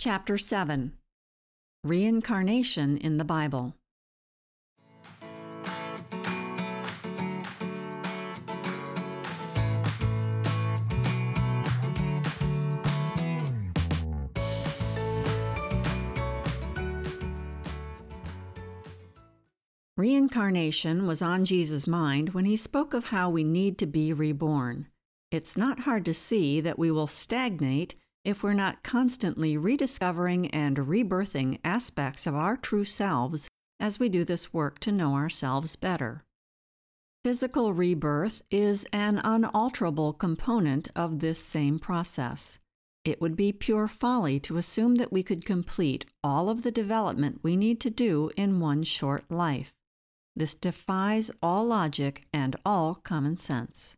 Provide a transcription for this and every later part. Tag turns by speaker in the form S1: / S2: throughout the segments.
S1: Chapter 7. Reincarnation in the Bible. Reincarnation was on Jesus' mind when he spoke of how we need to be reborn. It's not hard to see that we will stagnate if we're not constantly rediscovering and rebirthing aspects of our true selves as we do this work to know ourselves better. Physical rebirth is an unalterable component of this same process. It would be pure folly to assume that we could complete all of the development we need to do in one short life. This defies all logic and all common sense.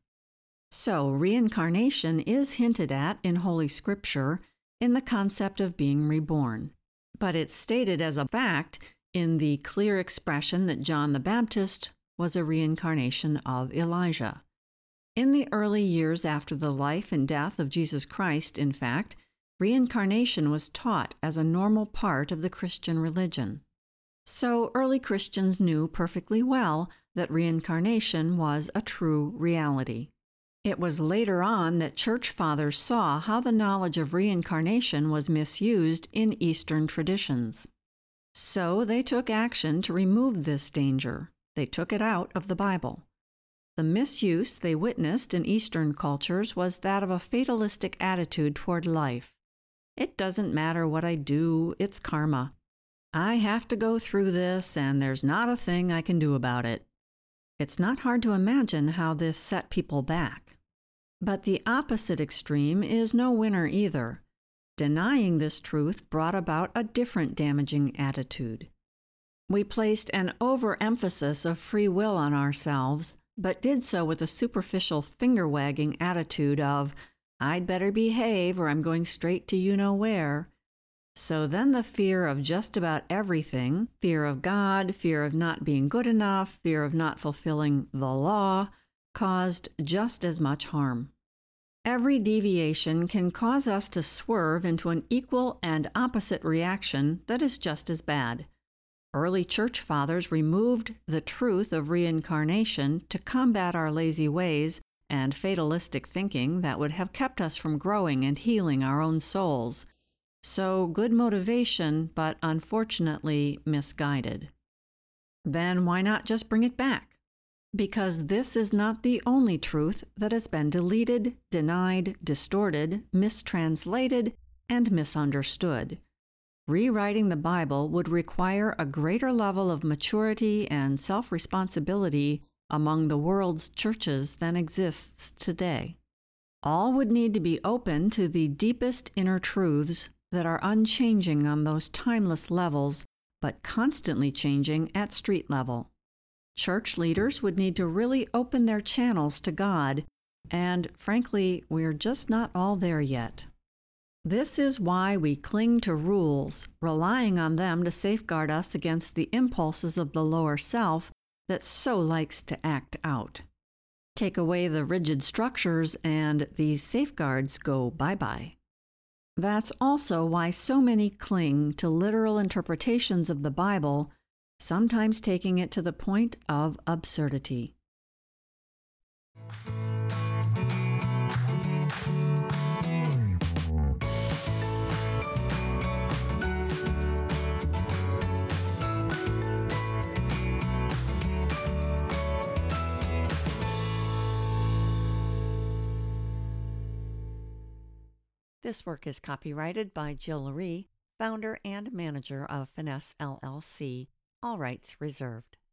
S1: So, reincarnation is hinted at in Holy Scripture in the concept of being reborn, but it's stated as a fact in the clear expression that John the Baptist was a reincarnation of Elijah. In the early years after the life and death of Jesus Christ, in fact, reincarnation was taught as a normal part of the Christian religion. So early Christians knew perfectly well that reincarnation was a true reality. It was later on that church fathers saw how the knowledge of reincarnation was misused in Eastern traditions. So they took action to remove this danger. They took it out of the Bible. The misuse they witnessed in Eastern cultures was that of a fatalistic attitude toward life. It doesn't matter what I do, it's karma. I have to go through this, and there's not a thing I can do about it. It's not hard to imagine how this set people back. But the opposite extreme is no winner either. Denying this truth brought about a different damaging attitude. We placed an overemphasis of free will on ourselves, but did so with a superficial finger-wagging attitude of, I'd better behave or I'm going straight to you-know-where. So then the fear of just about everything, fear of God, fear of not being good enough, fear of not fulfilling the law, caused just as much harm. Every deviation can cause us to swerve into an equal and opposite reaction that is just as bad. Early church fathers removed the truth of reincarnation to combat our lazy ways and fatalistic thinking that would have kept us from growing and healing our own souls. So good motivation, but unfortunately misguided. Then why not just bring it back? Because this is not the only truth that has been deleted, denied, distorted, mistranslated, and misunderstood. Rewriting the Bible would require a greater level of maturity and self-responsibility among the world's churches than exists today. All would need to be open to the deepest inner truths that are unchanging on those timeless levels, but constantly changing at street level. Church leaders would need to really open their channels to God, and frankly, we're just not all there yet. This is why we cling to rules, relying on them to safeguard us against the impulses of the lower self that so likes to act out. Take away the rigid structures and these safeguards go bye-bye. That's also why so many cling to literal interpretations of the Bible, sometimes taking it to the point of absurdity. This work is copyrighted by Jill Rhee, founder and manager of Finesse LLC. All rights reserved.